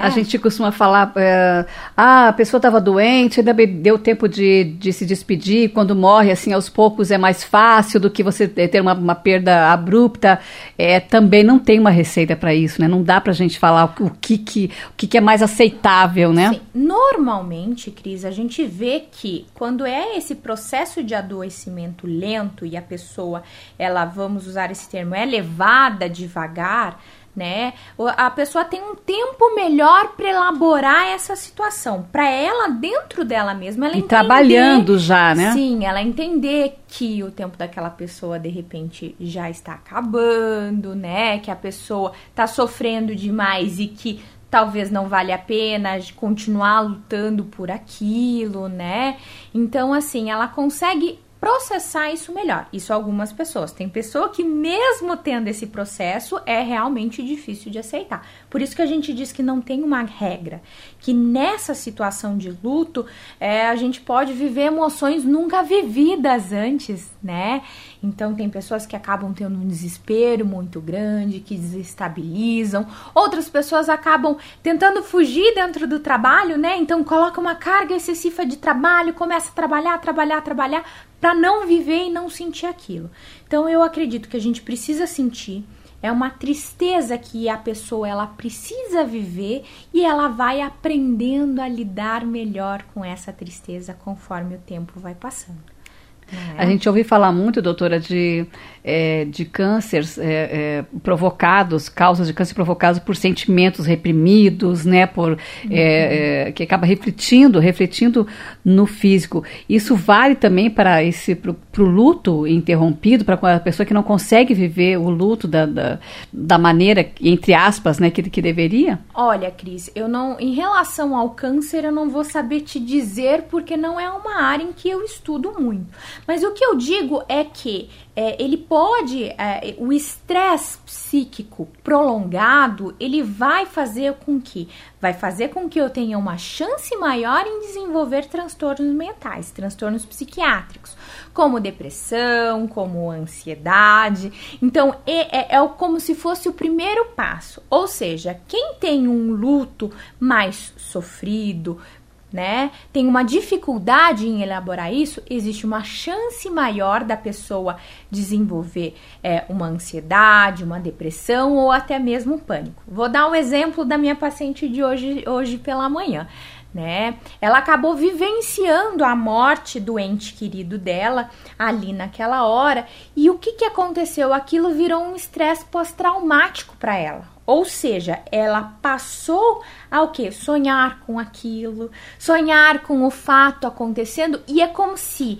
A gente costuma falar, a pessoa estava doente, ainda deu tempo de se despedir, quando morre, assim, aos poucos é mais fácil do que você ter uma perda abrupta. Também não tem uma receita para isso, né? Não dá para a gente falar o que é mais aceitável, né? Sim. Normalmente, Cris, a gente vê que quando é esse processo de adoecimento lento e a pessoa, vamos usar esse termo, é levada devagar, né? A pessoa tem um tempo melhor para elaborar essa situação, para ela, dentro dela mesma, ela entender, trabalhando já, né? Sim, ela entender que o tempo daquela pessoa, de repente, já está acabando, né? Que a pessoa está sofrendo demais e que talvez não vale a pena continuar lutando por aquilo, né? Então, assim, ela consegue processar isso melhor. Isso algumas pessoas. Tem pessoa que mesmo tendo esse processo é realmente difícil de aceitar. Por isso que a gente diz que não tem uma regra. Que nessa situação de luto, a gente pode viver emoções nunca vividas antes, né? Então tem pessoas que acabam tendo um desespero muito grande, que desestabilizam. Outras pessoas acabam tentando fugir dentro do trabalho, né? Então coloca uma carga excessiva de trabalho, começa a trabalhar, para não viver e não sentir aquilo. Então eu acredito que a gente precisa sentir, é uma tristeza que a pessoa ela precisa viver e ela vai aprendendo a lidar melhor com essa tristeza conforme o tempo vai passando. A gente ouve falar muito, doutora, de cânceres provocados, causas de câncer provocados por sentimentos reprimidos, né, que acaba refletindo no físico. Isso vale também para pro luto interrompido, para a pessoa que não consegue viver o luto da maneira, entre aspas, né, que deveria? Olha, Cris, em relação ao câncer, eu não vou saber te dizer, porque não é uma área em que eu estudo muito. Mas o que eu digo é que ele pode, o estresse psíquico prolongado, ele vai fazer com que eu tenha uma chance maior em desenvolver transtornos mentais, transtornos psiquiátricos, como depressão, como ansiedade. Então, é como se fosse o primeiro passo. Ou seja, quem tem um luto mais sofrido, né, tem uma dificuldade em elaborar isso, existe uma chance maior da pessoa desenvolver uma ansiedade, uma depressão ou até mesmo pânico. Vou dar um exemplo da minha paciente de hoje pela manhã, né? Ela acabou vivenciando a morte do ente querido dela ali naquela hora, e o que aconteceu? Aquilo virou um estresse pós-traumático para ela. Ou seja, ela passou a o quê? Sonhar com aquilo, sonhar com o fato acontecendo, e é como se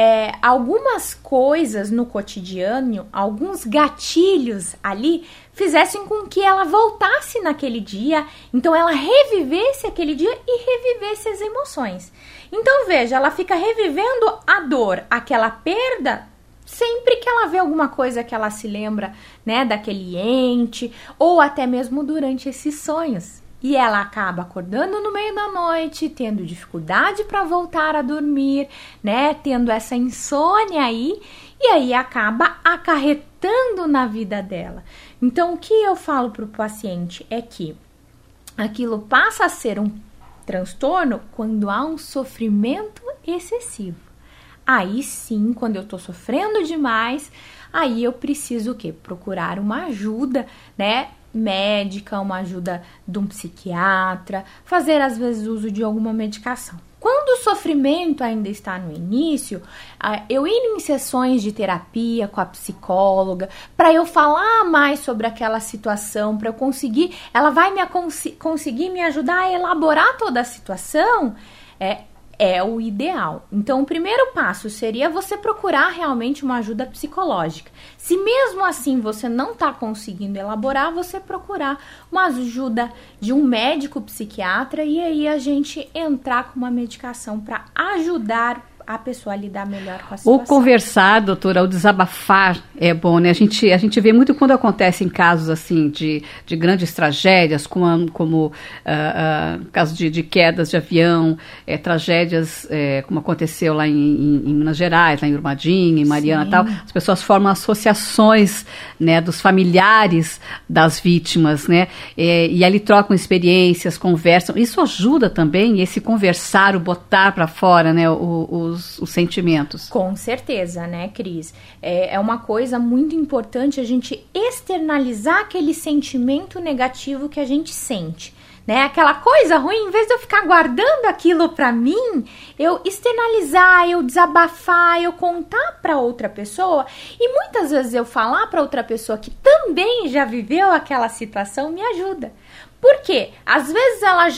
algumas coisas no cotidiano, alguns gatilhos ali, fizessem com que ela voltasse naquele dia, então ela revivesse aquele dia e revivesse as emoções. Então veja, ela fica revivendo a dor, aquela perda, sempre que ela vê alguma coisa que ela se lembra, né, daquele ente, ou até mesmo durante esses sonhos. E ela acaba acordando no meio da noite, tendo dificuldade para voltar a dormir, né, tendo essa insônia aí, e aí acaba acarretando na vida dela. Então, o que eu falo para o paciente é que aquilo passa a ser um transtorno quando há um sofrimento excessivo. Aí sim, quando eu tô sofrendo demais, aí eu preciso o quê? Procurar uma ajuda, né, médica, uma ajuda de um psiquiatra, fazer às vezes uso de alguma medicação. Quando o sofrimento ainda está no início, eu ir em sessões de terapia com a psicóloga, para eu falar mais sobre aquela situação, para eu conseguir, ela vai conseguir me ajudar a elaborar toda a situação, é o ideal. Então, o primeiro passo seria você procurar realmente uma ajuda psicológica. Se mesmo assim você não está conseguindo elaborar, você procurar uma ajuda de um médico psiquiatra e aí a gente entrar com uma medicação para ajudar a pessoa lidar melhor com a situação. O conversar, doutora, o desabafar é bom, né? A gente vê muito quando acontece em casos assim de grandes tragédias, como casos de quedas de avião, tragédias como aconteceu lá em Minas Gerais, lá em Brumadinho, em Mariana e tal. As pessoas formam associações, né, dos familiares das vítimas, né? E ali trocam experiências, conversam. Isso ajuda também, esse conversar, o botar para fora, né, os sentimentos. Com certeza, né, Cris? É uma coisa muito importante a gente externalizar aquele sentimento negativo que a gente sente. Né? Aquela coisa ruim, em vez de eu ficar guardando aquilo pra mim, eu externalizar, eu desabafar, eu contar pra outra pessoa, e muitas vezes eu falar pra outra pessoa que também já viveu aquela situação me ajuda. Por quê? Às vezes ela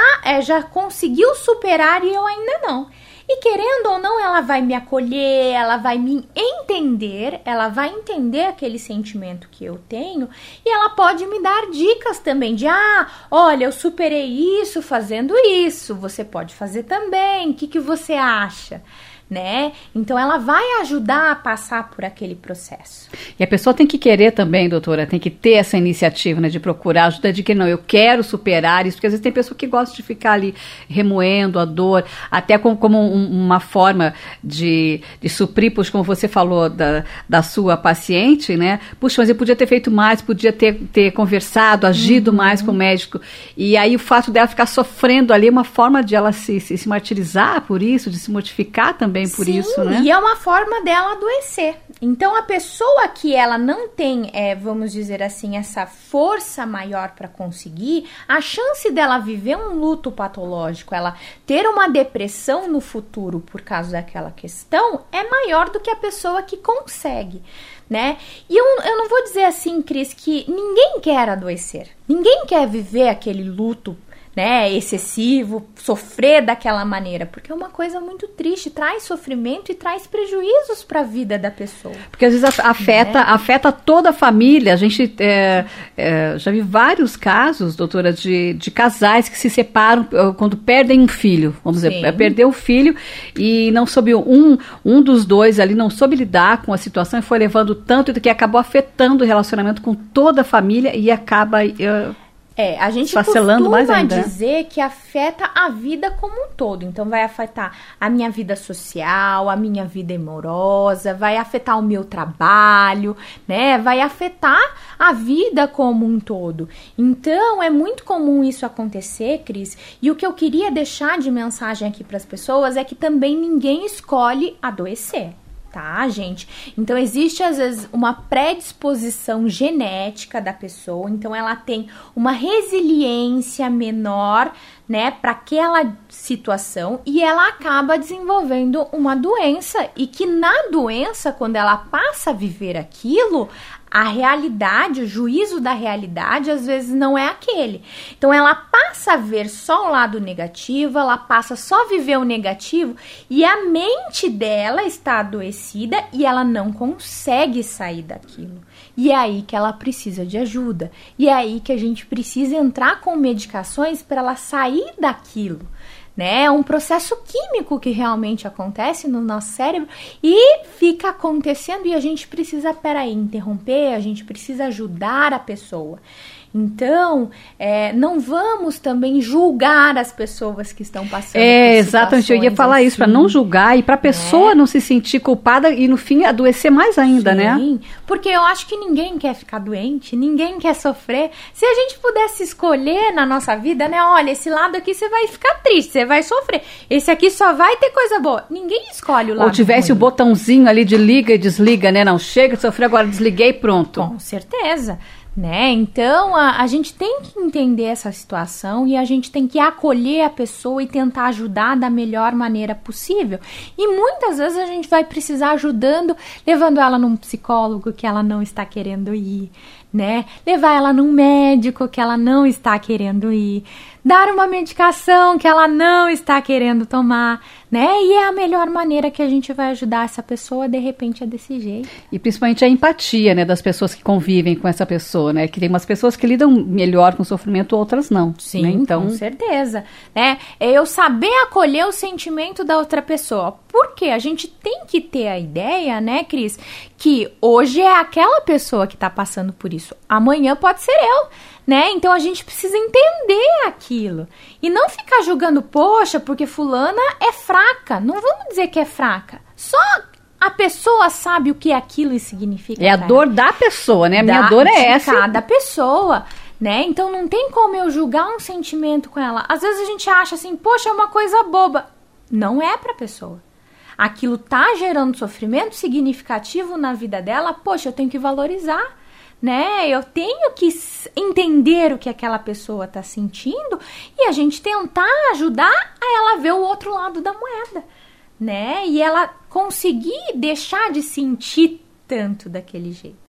já conseguiu superar e eu ainda não. E querendo ou não, ela vai me acolher, ela vai me entender, ela vai entender aquele sentimento que eu tenho e ela pode me dar dicas também de, olha, eu superei isso fazendo isso, você pode fazer também, o que você acha? Né? Então ela vai ajudar a passar por aquele processo. E a pessoa tem que querer também, doutora, tem que ter essa iniciativa, né, de procurar ajuda, de que não, eu quero superar isso, porque às vezes tem pessoa que gosta de ficar ali remoendo a dor, até como uma forma de suprir, puxa, como você falou da sua paciente, né? Puxa, mas eu podia ter feito mais, podia ter conversado, agido mais com o médico, e aí o fato dela ficar sofrendo ali é uma forma de ela se martirizar por isso, de se mortificar também por isso, né? E é uma forma dela adoecer. Então, a pessoa que ela não tem, vamos dizer assim, essa força maior para conseguir, a chance dela viver um luto patológico, ela ter uma depressão no futuro por causa daquela questão, é maior do que a pessoa que consegue, né? E eu não vou dizer assim, Cris, que ninguém quer adoecer. Ninguém quer viver aquele luto, né, excessivo, sofrer daquela maneira, porque é uma coisa muito triste, traz sofrimento e traz prejuízos para a vida da pessoa. Porque às vezes afeta toda a família. A gente já vi vários casos, doutora, de casais que se separam quando perdem um filho, vamos dizer, perdeu o filho e não soube, um dos dois ali não soube lidar com a situação e foi levando tanto que acabou afetando o relacionamento com toda a família e acaba a gente costuma dizer que afeta a vida como um todo. Então, vai afetar a minha vida social, a minha vida amorosa, vai afetar o meu trabalho, né? Vai afetar a vida como um todo. Então, é muito comum isso acontecer, Cris. E o que eu queria deixar de mensagem aqui para as pessoas é que também ninguém escolhe adoecer. Tá, gente? Então, existe, às vezes, uma predisposição genética da pessoa, então ela tem uma resiliência menor, né, para aquela situação e ela acaba desenvolvendo uma doença e que na doença, quando ela passa a viver aquilo, a realidade, o juízo da realidade, às vezes não é aquele. Então, ela passa a ver só o lado negativo, ela passa só a viver o negativo e a mente dela está adoecida e ela não consegue sair daquilo. E é aí que ela precisa de ajuda. E é aí que a gente precisa entrar com medicações para ela sair daquilo. Né? É um processo químico que realmente acontece no nosso cérebro e fica acontecendo e a gente precisa, interromper, a gente precisa ajudar a pessoa. Então, não vamos também julgar as pessoas que estão passando por exatamente, eu ia falar assim, isso, para não julgar e para a pessoa não se sentir culpada e no fim adoecer mais ainda, né? Sim, porque eu acho que ninguém quer ficar doente, ninguém quer sofrer. Se a gente pudesse escolher na nossa vida, né? Olha, esse lado aqui você vai ficar triste, você vai sofrer. Esse aqui só vai ter coisa boa. Ninguém escolhe o lado. Ou tivesse ruim. O botãozinho ali de liga e desliga, né? Não, chega de sofrer, agora desliguei e pronto. Com certeza. Né? Então, a gente tem que entender essa situação e a gente tem que acolher a pessoa e tentar ajudar da melhor maneira possível. E muitas vezes a gente vai precisar ajudando, levando ela num psicólogo que ela não está querendo ir, né? Levar ela num médico que ela não está querendo ir, dar uma medicação que ela não está querendo tomar, né? E é a melhor maneira que a gente vai ajudar essa pessoa, de repente, é desse jeito. E principalmente a empatia, né, das pessoas que convivem com essa pessoa, né? Que tem umas pessoas que lidam melhor com o sofrimento, outras não. Sim, né? Então, com certeza. Né? É eu saber acolher o sentimento da outra pessoa. Porque a gente tem que ter a ideia, né, Cris, que hoje é aquela pessoa que está passando por isso. Amanhã pode ser eu. Né? Então a gente precisa entender aquilo e não ficar julgando, poxa, porque fulana é fraca. Não vamos dizer que é fraca. Só a pessoa sabe o que aquilo significa. É a dor da pessoa, né? A minha dor é essa. Cada pessoa, né? Então não tem como eu julgar um sentimento com ela. Às vezes a gente acha assim, poxa, é uma coisa boba. Não é pra pessoa. Aquilo tá gerando sofrimento significativo na vida dela. Poxa, eu tenho que valorizar. Né? Eu tenho que entender o que aquela pessoa está sentindo e a gente tentar ajudar a ela ver o outro lado da moeda, né? E ela conseguir deixar de sentir tanto daquele jeito.